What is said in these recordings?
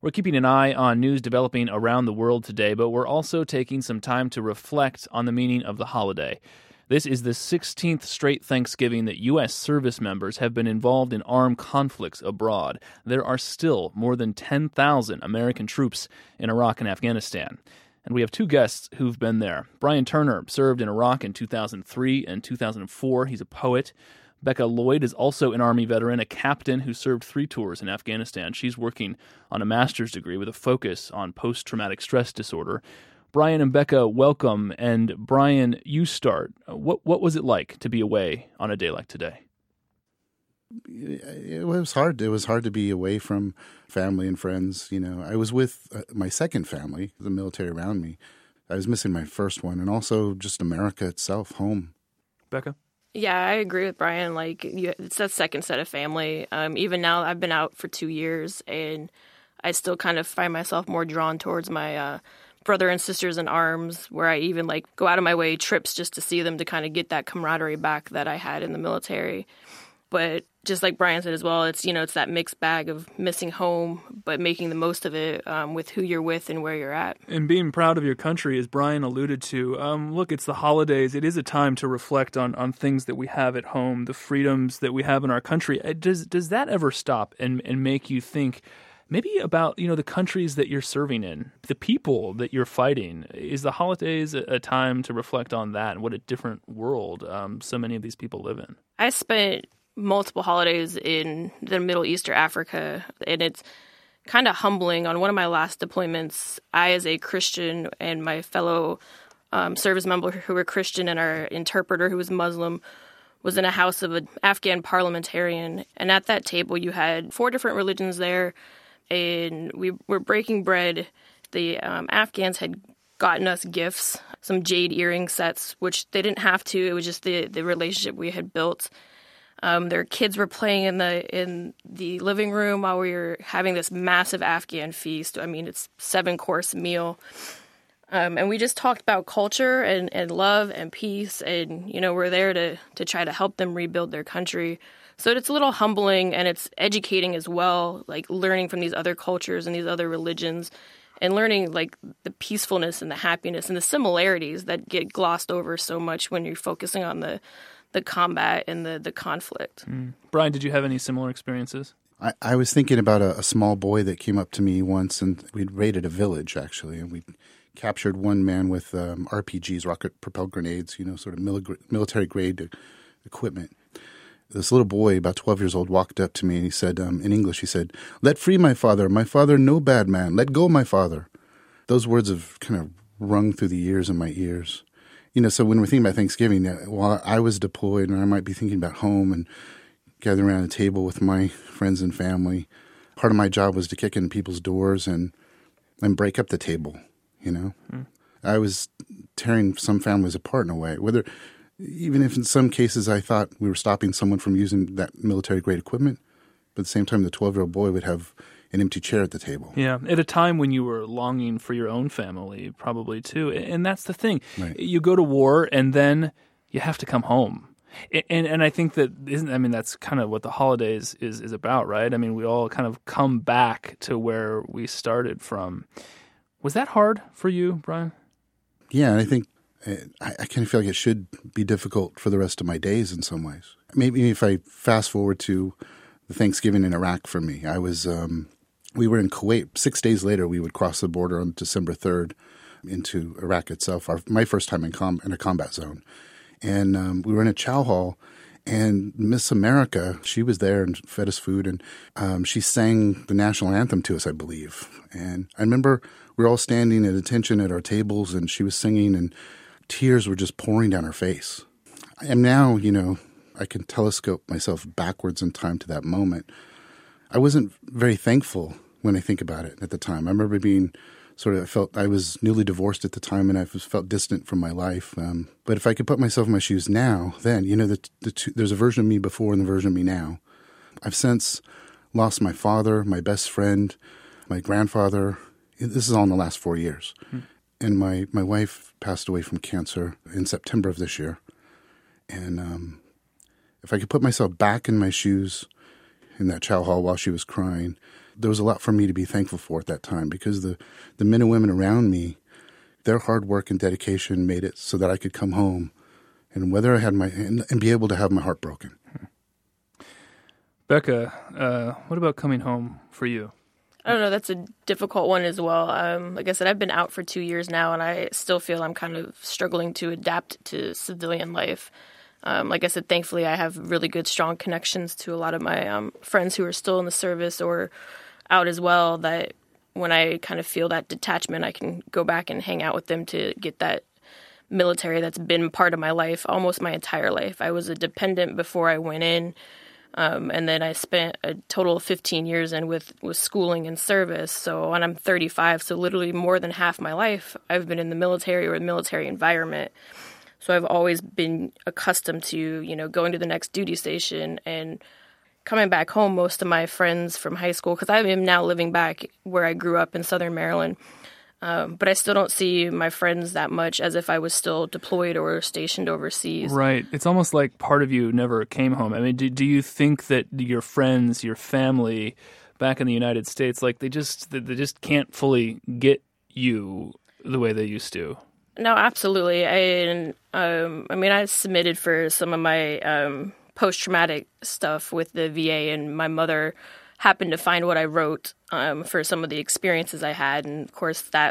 We're keeping an eye on news developing around the world today, but we're also taking some time to reflect on the meaning of the holiday. This is the 16th straight Thanksgiving that U.S. service members have been involved in armed conflicts abroad. There are still more than 10,000 American troops in Iraq and Afghanistan. And we have two guests who've been there. Brian Turner served in Iraq in 2003 and 2004. He's a poet. Becca Lloyd is also an Army veteran, a captain who served 3 tours in Afghanistan. She's working on a master's degree with a focus on post-traumatic stress disorder. Brian and Becca, welcome. And Brian, you start. What was it like to be away on a day like today? It was hard. It was hard to be away from family and friends. You know, I was with my second family, the military around me. I was missing my first one, and also just America itself, home. Becca? Yeah, I agree with Brian. Like, it's that second set of family. Even now, I've been out for 2 years, and I still kind of find myself more drawn towards my brother and sisters in arms, where I even go out of my way trips just to see them to kind of get that camaraderie back that I had in the military. But just like Brian said as well, it's that mixed bag of missing home, but making the most of it with who you're with and where you're at. And being proud of your country, as Brian alluded to. Look, it's the holidays. It is a time to reflect on things that we have at home, the freedoms that we have in our country. Does that ever stop and make you think maybe about, the countries that you're serving in, the people that you're fighting? Is the holidays a time to reflect on that and what a different world so many of these people live in? I spent multiple holidays in the Middle East or Africa, and it's kind of humbling. On one of my last deployments, I, as a Christian, and my fellow service member who were Christian and our interpreter who was Muslim, was in a house of an Afghan parliamentarian. And at that table, you had 4 different religions there, and we were breaking bread. The Afghans had gotten us gifts, some jade earring sets, which they didn't have to. It was just the relationship we had built. Their kids were playing in the living room while we were having this massive Afghan feast. I mean, it's 7-course meal. And we just talked about culture and love and peace. And, we're there to try to help them rebuild their country. So it's a little humbling, and it's educating as well, learning from these other cultures and these other religions, and learning the peacefulness and the happiness and the similarities that get glossed over so much when you're focusing on the combat and the conflict. Brian, did you have any similar experiences? I was thinking about a small boy that came up to me once, and we'd raided a village, actually, and we captured one man with RPGs, rocket-propelled grenades, sort of military-grade equipment. This little boy, about 12 years old, walked up to me and he said, in English, he said, "Let free my father no bad man. Let go my father." Those words have kind of rung through the years in my ears. So when we're thinking about Thanksgiving, while I was deployed and I might be thinking about home and gathering around a table with my friends and family, part of my job was to kick in people's doors and break up the table, I was tearing some families apart in a way, even if in some cases I thought we were stopping someone from using that military-grade equipment, but at the same time the 12-year-old boy would have an empty chair at the table. Yeah, at a time when you were longing for your own family, probably too. And that's the thing. Right. You go to war, and then you have to come home. And I think that's kind of what the holidays is about, right? I mean, we all kind of come back to where we started from. Was that hard for you, Brian? Yeah, and I think I kind of feel like it should be difficult for the rest of my days in some ways. Maybe if I fast forward to the Thanksgiving in Iraq for me, we were in Kuwait. 6 days later, we would cross the border on December 3rd into Iraq itself, my first time in a combat zone. And we were in a chow hall, and Miss America, she was there and fed us food, and she sang the national anthem to us, I believe. And I remember we were all standing at attention at our tables, and she was singing, and tears were just pouring down her face. And now, I can telescope myself backwards in time to that moment. I wasn't very thankful when I think about it at the time. I remember being I felt I was newly divorced at the time, and I felt distant from my life. But if I could put myself in my shoes now, then, there's a version of me before and the version of me now. I've since lost my father, my best friend, my grandfather. This is all in the last 4 years. And my wife passed away from cancer in September of this year. And if I could put myself back in my shoes in that chow hall while she was crying, there was a lot for me to be thankful for at that time, because the men and women around me, their hard work and dedication made it so that I could come home and whether I had and be able to have my heart broken. Becca, what about coming home for you? I don't know. That's a difficult one as well. Like I said, I've been out for 2 years now, and I still feel I'm kind of struggling to adapt to civilian life. Like I said, thankfully, I have really good, strong connections to a lot of my friends who are still in the service or out as well, that when I kind of feel that detachment, I can go back and hang out with them to get that military that's been part of my life almost my entire life. I was a dependent before I went in. And then I spent a total of 15 years in with schooling and service. So when I'm 35, so literally more than half my life, I've been in the military or a military environment. So I've always been accustomed to, going to the next duty station and coming back home. Most of my friends from high school, because I am now living back where I grew up in Southern Maryland, but I still don't see my friends that much as if I was still deployed or stationed overseas. Right. It's almost like part of you never came home. I mean, do you think that your friends, your family back in the United States, like they just can't fully get you the way they used to? No, absolutely. I submitted for some of my post-traumatic stuff with the VA, and my mother happened to find what I wrote for some of the experiences I had. And of course that,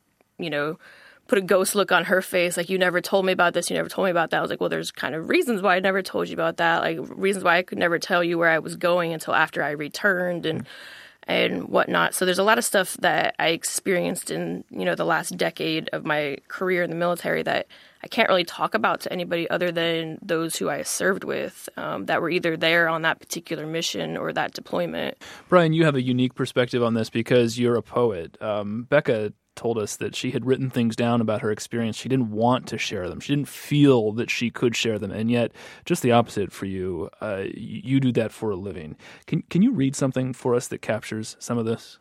put a ghost look on her face. Like, you never told me about this. You never told me about that. I was like, well, there's kind of reasons why I never told you about that. Like reasons why I could never tell you where I was going until after I returned and whatnot. So there's a lot of stuff that I experienced in, the last decade of my career in the military that I can't really talk about to anybody other than those who I served with that were either there on that particular mission or that deployment. Brian, you have a unique perspective on this because you're a poet. Becca told us that she had written things down about her experience. She didn't want to share them. She didn't feel that she could share them. And yet, just the opposite for you. You do that for a living. Can you read something for us that captures some of this?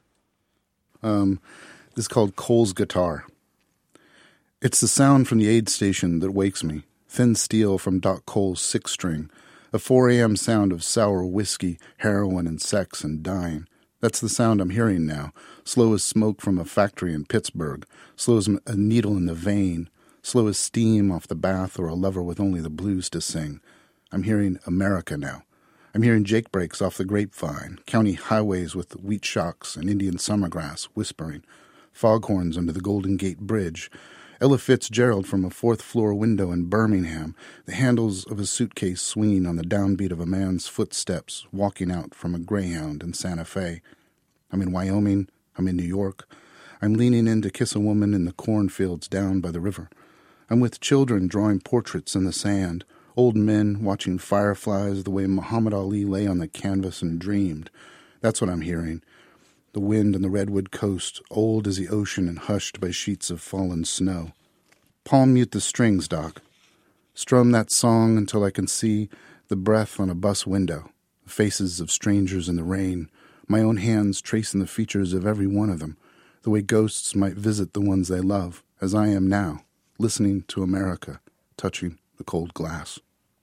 This is called Cole's Guitar. It's the sound from the aid station that wakes me, thin steel from Doc Cole's six-string, a 4 a.m. sound of sour whiskey, heroin, and sex and dying. That's the sound I'm hearing now, slow as smoke from a factory in Pittsburgh, slow as a needle in the vein, slow as steam off the bath or a lover with only the blues to sing. I'm hearing America now. I'm hearing Jake breaks off the grapevine, county highways with wheat shocks and Indian summergrass whispering, foghorns under the Golden Gate Bridge, Ella Fitzgerald from a fourth-floor window in Birmingham, the handles of a suitcase swinging on the downbeat of a man's footsteps walking out from a Greyhound in Santa Fe. I'm in Wyoming. I'm in New York. I'm leaning in to kiss a woman in the cornfields down by the river. I'm with children drawing portraits in the sand, old men watching fireflies the way Muhammad Ali lay on the canvas and dreamed. That's what I'm hearing. The wind on the redwood coast, old as the ocean and hushed by sheets of fallen snow. Palm mute the strings, Doc. Strum that song until I can see the breath on a bus window, the faces of strangers in the rain, my own hands tracing the features of every one of them, the way ghosts might visit the ones they love, as I am now, listening to America, touching the cold glass.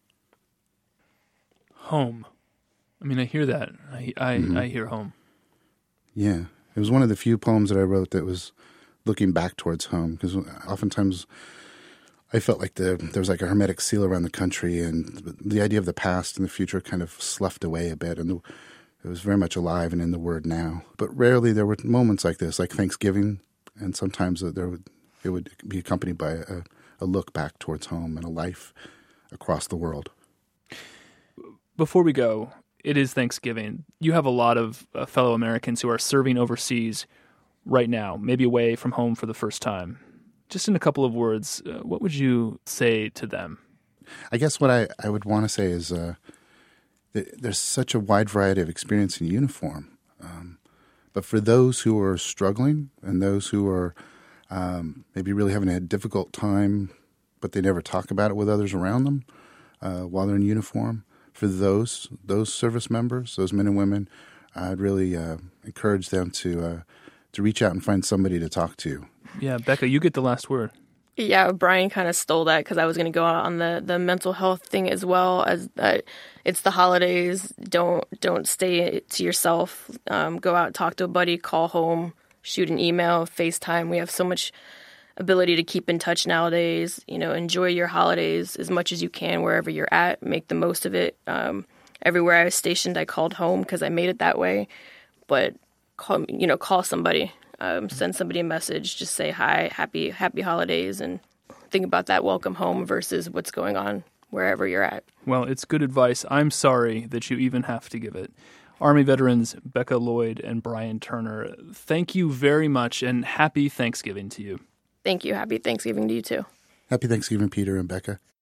Home. I mean, I hear that. I hear home. Yeah, it was one of the few poems that I wrote that was looking back towards home, because oftentimes I felt like there was like a hermetic seal around the country, and the idea of the past and the future kind of sloughed away a bit, and it was very much alive and in the word now. But rarely there were moments like this, like Thanksgiving, and sometimes it would be accompanied by a look back towards home and a life across the world. Before we go, it is Thanksgiving. You have a lot of fellow Americans who are serving overseas right now, maybe away from home for the first time. Just in a couple of words, what would you say to them? I guess what I would want to say is there's such a wide variety of experience in uniform. But for those who are struggling and those who are maybe really having a difficult time, but they never talk about it with others around them while they're in uniform, for those service members, those men and women, I'd really encourage them to reach out and find somebody to talk to. Yeah, Becca, you get the last word. Yeah, Brian kind of stole that because I was going to go out on the mental health thing as well, as that it's the holidays. Don't stay to yourself. Go out, talk to a buddy, call home, shoot an email, FaceTime. We have so much ability to keep in touch nowadays. Enjoy your holidays as much as you can wherever you're at. Make the most of it. Everywhere I was stationed, I called home because I made it that way. But call somebody. Send somebody a message, just say hi, happy holidays, and think about that welcome home versus what's going on wherever you're at. Well, it's good advice. I'm sorry that you even have to give it. Army veterans Becca Lloyd and Brian Turner, thank you very much, and happy Thanksgiving to you. Thank you. Happy Thanksgiving to you too. Happy Thanksgiving, Peter and Becca.